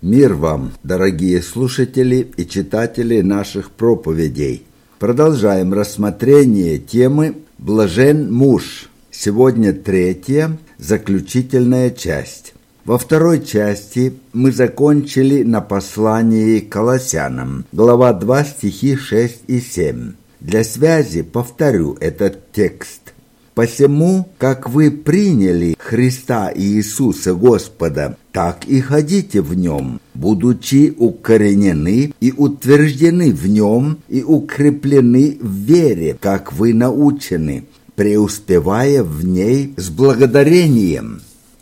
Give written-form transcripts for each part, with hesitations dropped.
Мир вам, дорогие слушатели и читатели наших проповедей. Продолжаем рассмотрение темы «Блажен муж». Сегодня третья, заключительная часть. Во второй части мы закончили на послании к Колоссянам, глава 2, стихи 6 и 7. Для связи повторю этот текст. «Посему, как вы приняли Христа Иисуса Господа, так и ходите в Нем, будучи укоренены и утверждены в Нем и укреплены в вере, как вы научены, преуспевая в ней с благодарением.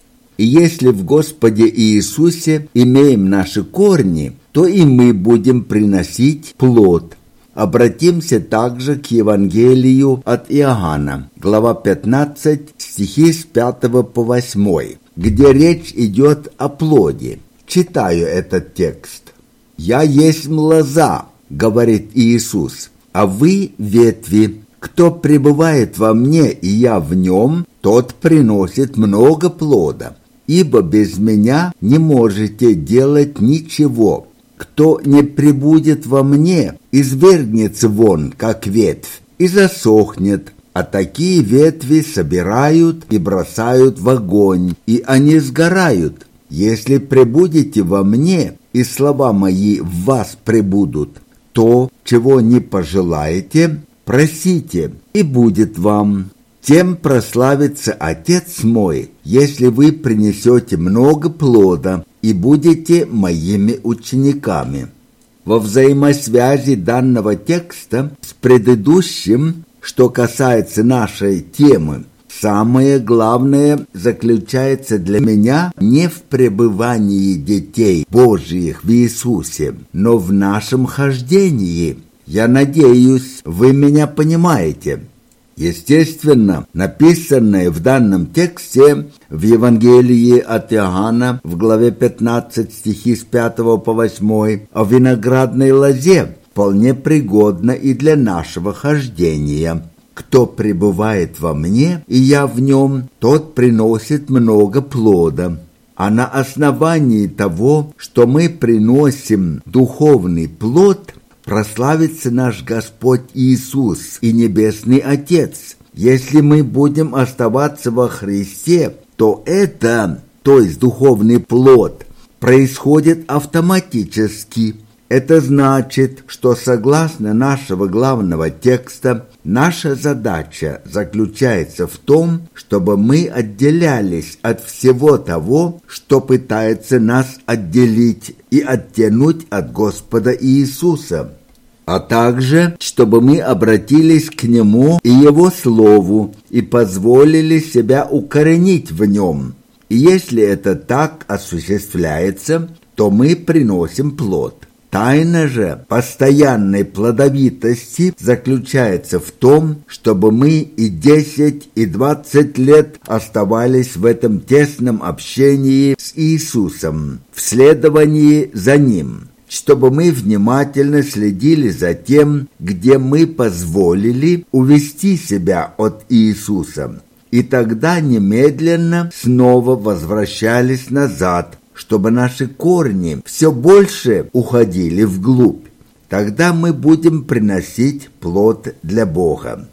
И если в Господе Иисусе имеем наши корни, то и мы будем приносить плод». Обратимся также к Евангелию от Иоанна, глава 15, стихи с 5 по 8, где речь идет о плоде. Читаю этот текст. «Я есть лоза, — говорит Иисус, — а вы ветви. Кто пребывает во мне, и я в нем, тот приносит много плода. Ибо без меня не можете делать ничего. Кто не пребудет во мне, извергнется вон, как ветвь, и засохнет, а такие ветви собирают и бросают в огонь, и они сгорают. Если пребудете во мне, и слова мои в вас пребудут, то, чего не пожелаете, просите, и будет вам. Тем прославится Отец мой, если вы принесете много плода и будете моими учениками». Во взаимосвязи данного текста с предыдущим, что касается нашей темы, самое главное заключается для меня не в пребывании детей Божьих в Иисусе, но в нашем хождении. Я надеюсь, вы меня понимаете. Естественно, написанное в данном тексте в Евангелии от Иоанна в главе 15 стихи с 5 по 8 о виноградной лозе вполне пригодно и для нашего хождения. «Кто пребывает во мне, и я в нем, тот приносит много плода». А на основании того, что мы приносим духовный плод, прославится наш Господь Иисус и Небесный Отец. Если мы будем оставаться во Христе, то это, то есть духовный плод, происходит автоматически. Это значит, что согласно нашего главного текста, наша задача заключается в том, чтобы мы отделялись от всего того, что пытается нас отделить и оттянуть от Господа Иисуса, а также, чтобы мы обратились к Нему и Его Слову и позволили себя укоренить в Нем. И если это так осуществляется, то мы приносим плод. Тайна же постоянной плодовитости заключается в том, чтобы мы и 10, и 20 лет оставались в этом тесном общении с Иисусом, в следовании за Ним, чтобы мы внимательно следили за тем, где мы позволили увести себя от Иисуса, и тогда немедленно снова возвращались назад, чтобы наши корни все больше уходили вглубь. Тогда мы будем приносить плод для Бога.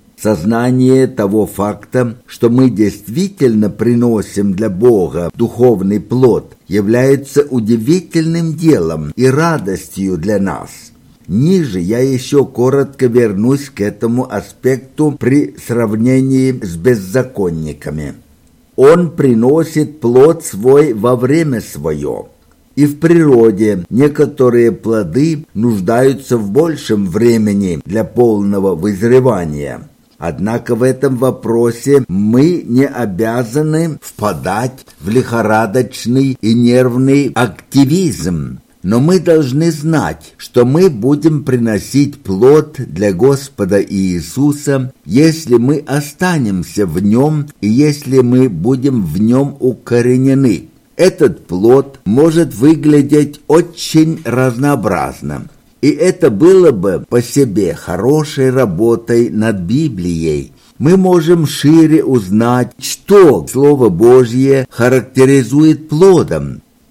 Сознание того факта, что мы действительно приносим для Бога духовный плод, является удивительным делом и радостью для нас. Ниже я еще коротко вернусь к этому аспекту при сравнении с беззаконниками. Он приносит плод свой во время свое. И в природе некоторые плоды нуждаются в большем времени для полного вызревания. Однако в этом вопросе мы не обязаны впадать в лихорадочный и нервный активизм. Но мы должны знать, что мы будем приносить плод для Господа Иисуса, если мы останемся в Нем и если мы будем в Нем укоренены. Этот плод может выглядеть очень разнообразно. И это было бы по себе хорошей работой над Библией. Мы можем шире узнать, что Слово Божье характеризует плодом.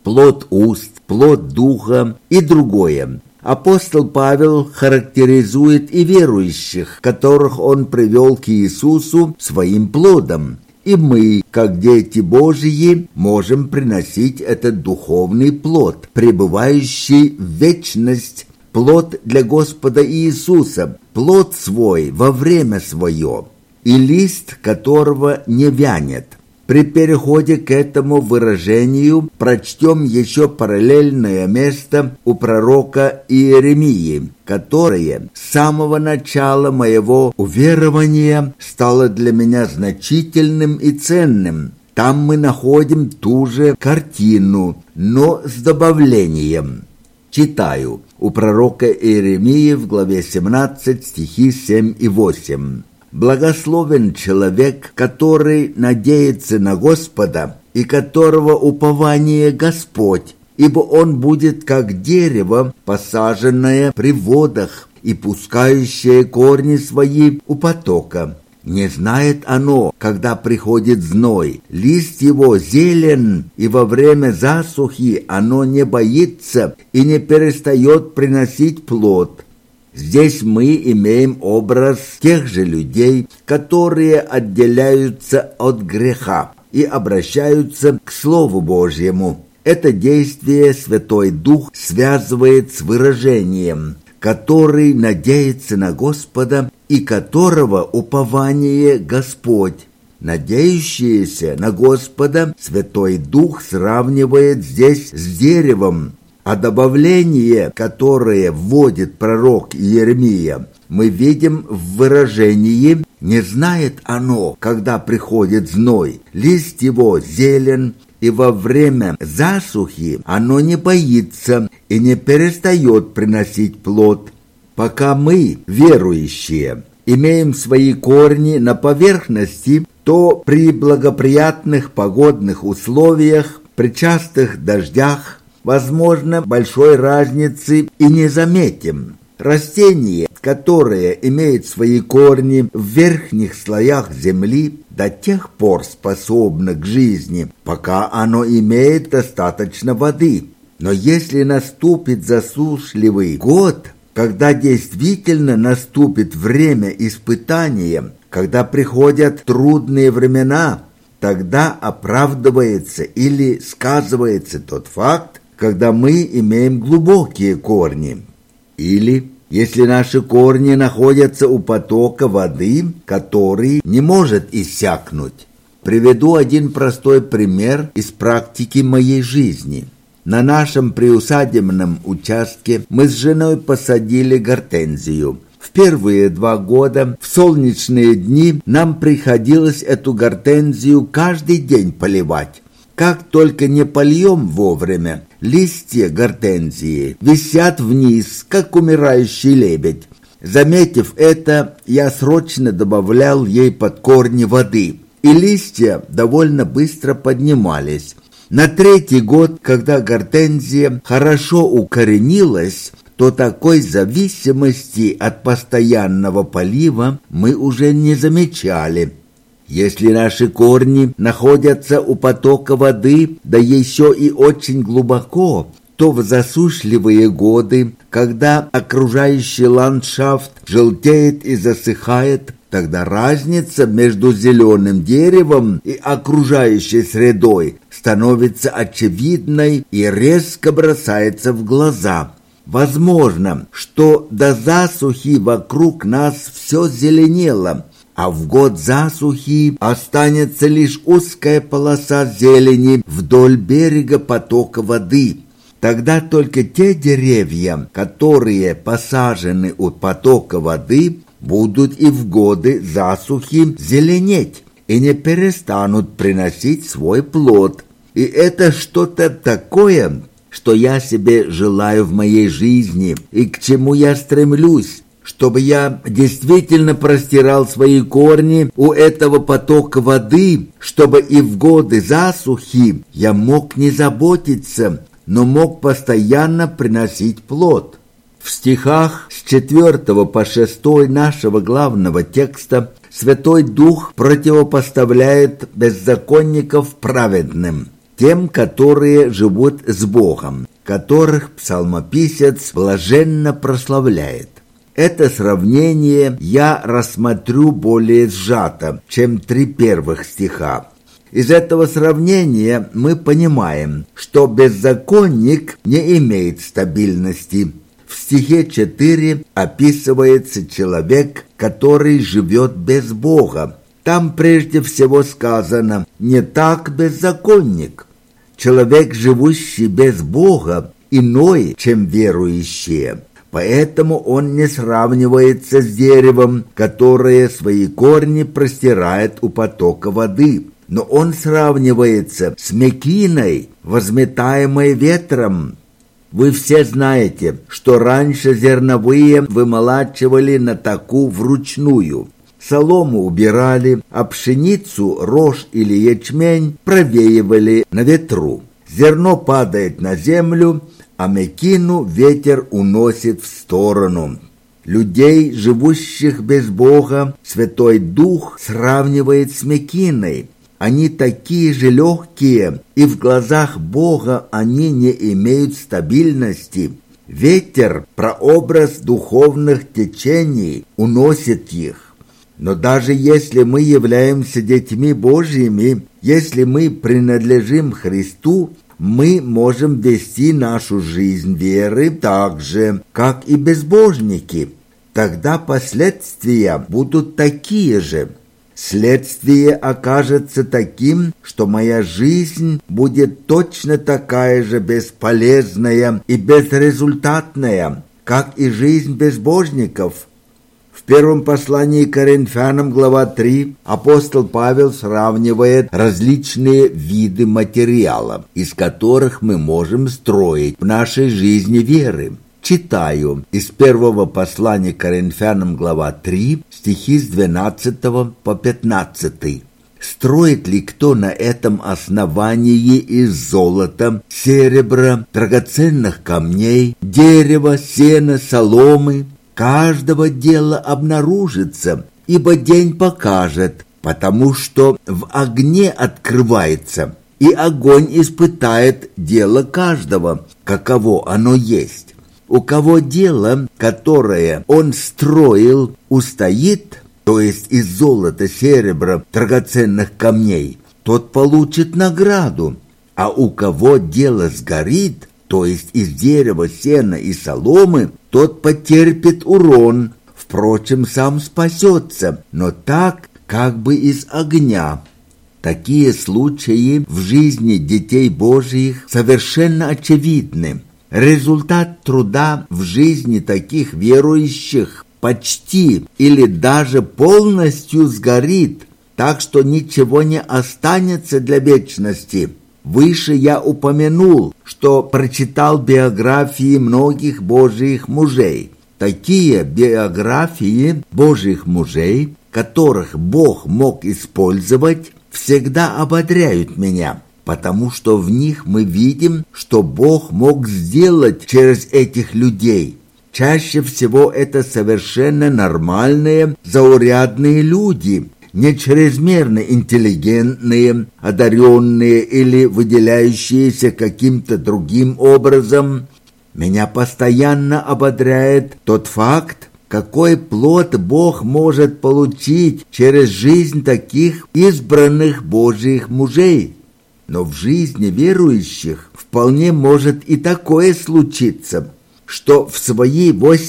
плод уст, плод духа и другое. Апостол Павел характеризует и верующих, которых он привел к Иисусу, своим плодом. И мы, как дети Божьи, можем приносить этот духовный плод, пребывающий в вечность, плод для Господа Иисуса, плод свой во время свое, и лист которого не вянет. При переходе к этому выражению прочтем еще параллельное место у пророка Иеремии, которое с самого начала моего уверования стало для меня значительным и ценным. Там мы находим ту же картину, но с добавлением. Читаю у пророка Иеремии в главе 17, стихи 7 и 8. «Благословен человек, который надеется на Господа и которого упование Господь, ибо он будет как дерево, посаженное при водах и пускающее корни свои у потока. Не знает оно, когда приходит зной, лист его зелен, и во время засухи оно не боится и не перестает приносить плод». Здесь мы имеем образ тех же людей, которые отделяются от греха и обращаются к Слову Божьему. Это действие Святой Дух связывает с выражением «который надеется на Господа и которого упование Господь». Надеющиеся на Господа Святой Дух сравнивает здесь с деревом, а добавление, которое вводит пророк Иеремия, мы видим в выражении «не знает оно, когда приходит зной, лист его зелен, и во время засухи оно не боится и не перестает приносить плод». Пока мы, верующие, имеем свои корни на поверхности, то при благоприятных погодных условиях, при частых дождях, возможно, большой разницы и не заметим. Растение, которое имеет свои корни в верхних слоях земли, до тех пор способно к жизни, пока оно имеет достаточно воды. Но если наступит засушливый год, когда действительно наступит время испытания, когда приходят трудные времена, тогда оправдывается или сказывается тот факт, когда мы имеем глубокие корни. Или, если наши корни находятся у потока воды, который не может иссякнуть. Приведу один простой пример из практики моей жизни. На нашем приусадебном участке мы с женой посадили гортензию. В первые 2 года, в солнечные дни, нам приходилось эту гортензию каждый день поливать. Как только не польем вовремя, листья гортензии висят вниз, как умирающий лебедь. Заметив это, я срочно добавлял ей под корни воды, и листья довольно быстро поднимались. На 3-й год, когда гортензия хорошо укоренилась, то такой зависимости от постоянного полива мы уже не замечали. Если наши корни находятся у потока воды, да еще и очень глубоко, то в засушливые годы, когда окружающий ландшафт желтеет и засыхает, тогда разница между зеленым деревом и окружающей средой становится очевидной и резко бросается в глаза. Возможно, что до засухи вокруг нас все зеленело, а в год засухи останется лишь узкая полоса зелени вдоль берега потока воды. Тогда только те деревья, которые посажены у потока воды, будут и в годы засухи зеленеть и не перестанут приносить свой плод. И это что-то такое, что я себе желаю в моей жизни и к чему я стремлюсь, чтобы я действительно простирал свои корни у этого потока воды, чтобы и в годы засухи я мог не заботиться, но мог постоянно приносить плод. В стихах с 4 по 6 нашего главного текста Святой Дух противопоставляет беззаконников праведным. тем, которые живут с Богом, которых псалмописец блаженно прославляет. Это сравнение я рассмотрю более сжато, чем 3 первых стиха. Из этого сравнения мы понимаем, что беззаконник не имеет стабильности. В стихе 4 описывается человек, который живет без Бога. Там прежде всего сказано «не так беззаконник». Человек, живущий без Бога, иной, чем верующие. Поэтому он не сравнивается с деревом, которое свои корни простирает у потока воды. Но он сравнивается с мекиной, возметаемой ветром. Вы все знаете, что раньше зерновые вымолачивали на таку вручную. Солому убирали, а пшеницу, рожь или ячмень провеивали на ветру. Зерно падает на землю, а мекину ветер уносит в сторону. Людей, живущих без Бога, Святой Дух сравнивает с мекиной. Они такие же легкие, и в глазах Бога они не имеют стабильности. Ветер, прообраз духовных течений, уносит их. Но даже если мы являемся детьми Божьими, если мы принадлежим Христу, мы можем вести нашу жизнь веры так же, как и безбожники. Тогда последствия будут такие же. Следствие окажется таким, что моя жизнь будет точно такая же бесполезная и безрезультатная, как и жизнь безбожников. В первом послании к Коринфянам, глава 3, апостол Павел сравнивает различные виды материала, из которых мы можем строить в нашей жизни веры. Читаю из первого послания к Коринфянам, глава 3, стихи с 12 по 15. «Строит ли кто на этом основании из золота, серебра, драгоценных камней, дерева, сена, соломы? Каждого дела обнаружится, ибо день покажет, потому что в огне открывается, и огонь испытает дело каждого, каково оно есть. У кого дело, которое он строил, устоит, то есть из золота, серебра, драгоценных камней, тот получит награду, а у кого дело сгорит, то есть из дерева, сена и соломы, тот потерпит урон, впрочем, сам спасется, но так, как бы из огня». Такие случаи в жизни детей Божьих совершенно очевидны. Результат труда в жизни таких верующих почти или даже полностью сгорит, так что ничего не останется для вечности. Выше я упомянул, что прочитал биографии многих Божьих мужей. Такие биографии Божьих мужей, которых Бог мог использовать, всегда ободряют меня, потому что в них мы видим, что Бог мог сделать через этих людей. Чаще всего это совершенно нормальные, заурядные люди, не чрезмерно интеллигентные, одаренные или выделяющиеся каким-то другим образом. Меня постоянно ободряет тот факт, какой плод Бог может получить через жизнь таких избранных Божьих мужей. Но в жизни верующих вполне может и такое случиться, что в свои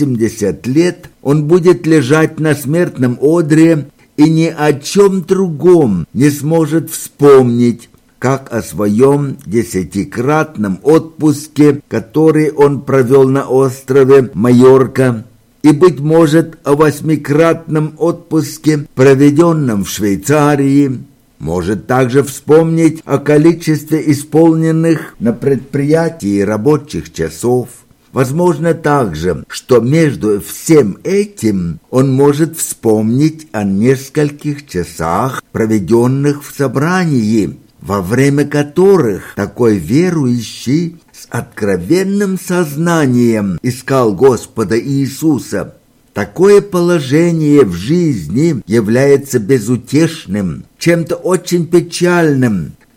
80 лет он будет лежать на смертном одре и ни о чем другом не сможет вспомнить, как о своем 10-кратном отпуске, который он провел на острове Майорка, и, быть может, о 8-кратном отпуске, проведенном в Швейцарии. Может также вспомнить о количестве исполненных на предприятии рабочих часов. Возможно также, что между всем этим он может вспомнить о нескольких часах, проведенных в собрании, во время которых такой верующий с откровенным сознанием искал Господа Иисуса. Такое положение в жизни является безутешным, чем-то очень печальным,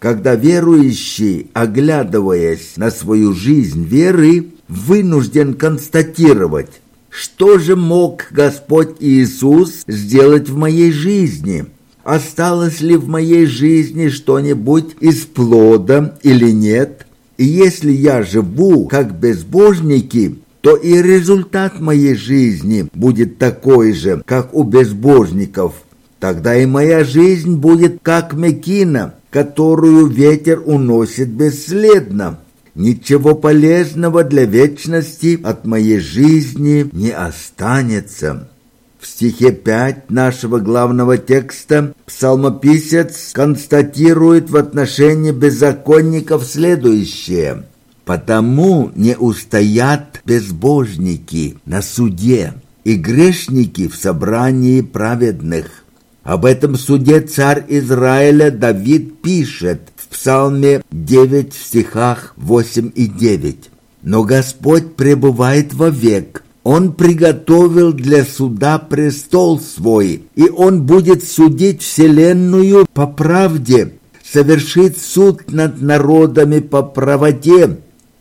когда верующий, оглядываясь на свою жизнь веры, вынужден констатировать, что же мог Господь Иисус сделать в моей жизни? Осталось ли в моей жизни что-нибудь из плода или нет? И если я живу как безбожники, то и результат моей жизни будет такой же, как у безбожников. Тогда и моя жизнь будет как мекина, которую ветер уносит бесследно. Ничего полезного для вечности от моей жизни не останется. В стихе 5 нашего главного текста псалмописец констатирует в отношении беззаконников следующее: «Потому не устоят безбожники на суде, и грешники в собрании праведных». Об этом суде царь Израиля Давид пишет в Псалме 9 в стихах 8 и 9. «Но Господь пребывает вовек, Он приготовил для суда престол свой, и Он будет судить вселенную по правде, совершит суд над народами по правоте».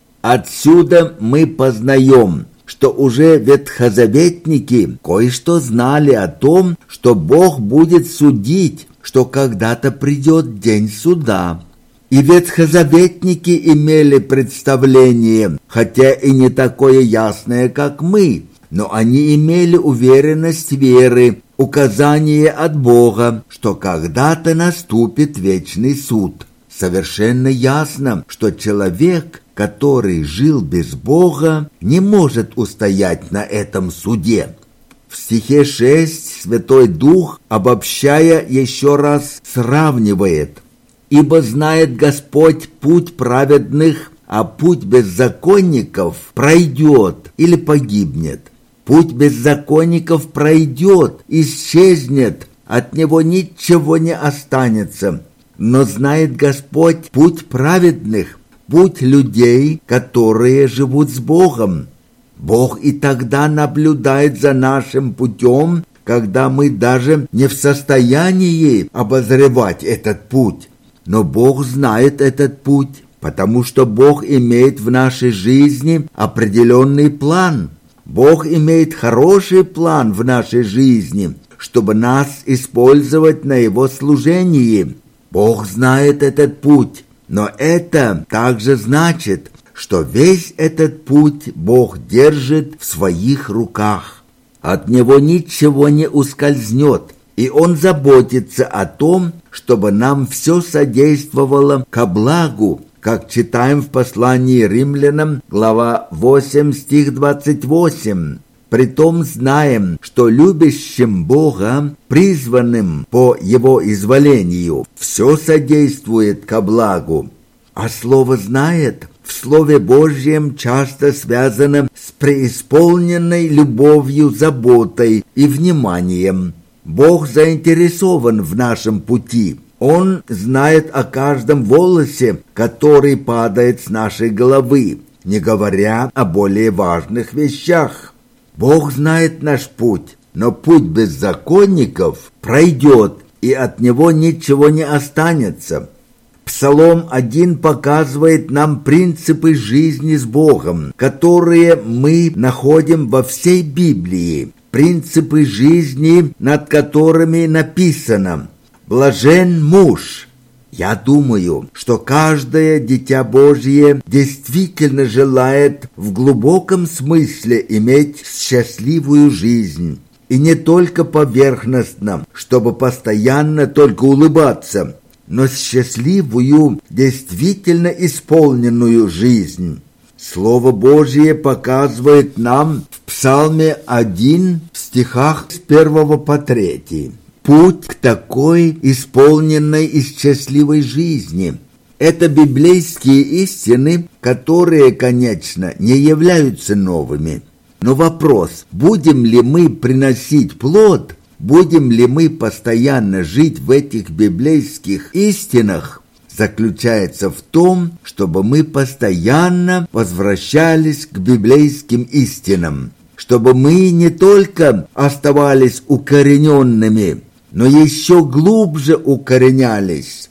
Отсюда мы познаем, что уже ветхозаветники кое-что знали о том, что Бог будет судить, что когда-то придет день суда. И ветхозаветники имели представление, хотя и не такое ясное, как мы, но они имели уверенность веры, указание от Бога, что когда-то наступит вечный суд. Совершенно ясно, что человек, который жил без Бога, не может устоять на этом суде. В стихе 6 Святой Дух, обобщая, еще раз сравнивает: «Ибо знает Господь путь праведных, а путь беззаконников пройдет или погибнет. Путь беззаконников пройдет, исчезнет, от него ничего не останется. Но знает Господь путь праведных, путь людей, которые живут с Богом. Бог и тогда наблюдает за нашим путем, когда мы даже не в состоянии обозревать этот путь. Но Бог знает этот путь, потому что Бог имеет в нашей жизни определенный план. Бог имеет хороший план в нашей жизни, чтобы нас использовать на Его служении. Бог знает этот путь, но это также значит, что весь этот путь Бог держит в своих руках. От Него ничего не ускользнет, и Он заботится о том, чтобы нам все содействовало ко благу, как читаем в послании Римлянам, глава 8, стих 28. «Притом знаем, что любящим Бога, призванным по Его изволению, все содействует ко благу». А слово «знает» в Слове Божьем часто связано с преисполненной любовью, заботой и вниманием. Бог заинтересован в нашем пути. Он знает о каждом волосе, который падает с нашей головы, не говоря о более важных вещах. Бог знает наш путь, но путь беззаконников пройдет, и от него ничего не останется. Псалом 1 показывает нам принципы жизни с Богом, которые мы находим во всей Библии, принципы жизни, над которыми написано «Блажен муж». Я думаю, что каждое дитя Божье действительно желает в глубоком смысле иметь счастливую жизнь. И не только поверхностно, чтобы постоянно только улыбаться, но счастливую, действительно исполненную жизнь. Слово Божье показывает нам в Псалме 1 в стихах с 1 по 3 путь к такой исполненной и счастливой жизни. Это библейские истины, которые, конечно, не являются новыми. Но вопрос, будем ли мы приносить плод, будем ли мы постоянно жить в этих библейских истинах, заключается в том, чтобы мы постоянно возвращались к библейским истинам, чтобы мы не только оставались укорененными, но еще глубже укоренялись.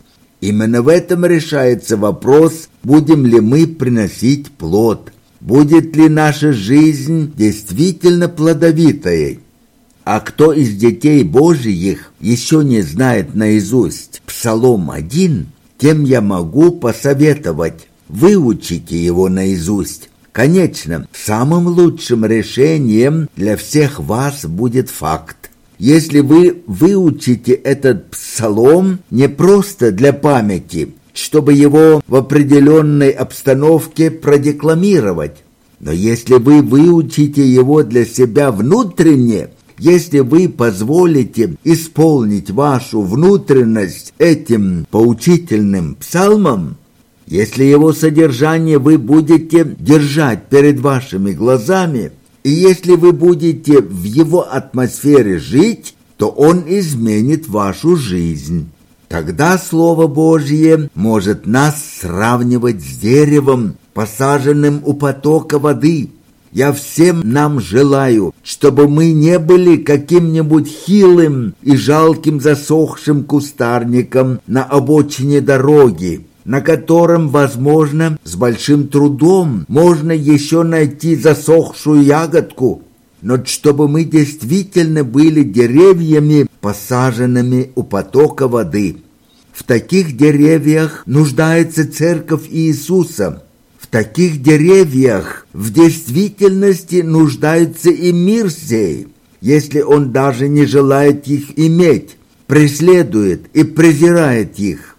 Именно в этом решается вопрос, будем ли мы приносить плод, будет ли наша жизнь действительно плодовитой. А кто из детей Божиих еще не знает наизусть Псалом 1, тем я могу посоветовать, выучите его наизусть. Конечно, самым лучшим решением для всех вас будет факт. Если вы выучите этот псалом не просто для памяти, чтобы его в определенной обстановке продекламировать, но если вы выучите его для себя внутренне, если вы позволите исполнить вашу внутренность этим поучительным псалмом, если его содержание вы будете держать перед вашими глазами, и если вы будете в его атмосфере жить, то он изменит вашу жизнь. Тогда Слово Божье может нас сравнивать с деревом, посаженным у потока воды. Я всем нам желаю, чтобы мы не были каким-нибудь хилым и жалким засохшим кустарником на обочине дороги, на котором, возможно, с большим трудом можно еще найти засохшую ягодку, но чтобы мы действительно были деревьями, посаженными у потока воды. В таких деревьях нуждается Церковь Иисуса. В таких деревьях в действительности нуждается и мир сей, если он даже не желает их иметь, преследует и презирает их.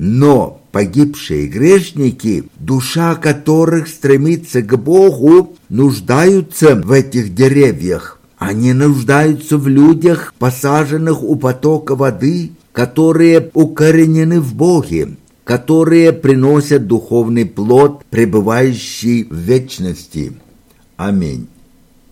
Но погибшие грешники, душа которых стремится к Богу, нуждаются в этих деревьях. Они нуждаются в людях, посаженных у потока воды, которые укоренены в Боге, которые приносят духовный плод, пребывающий в вечности. Аминь.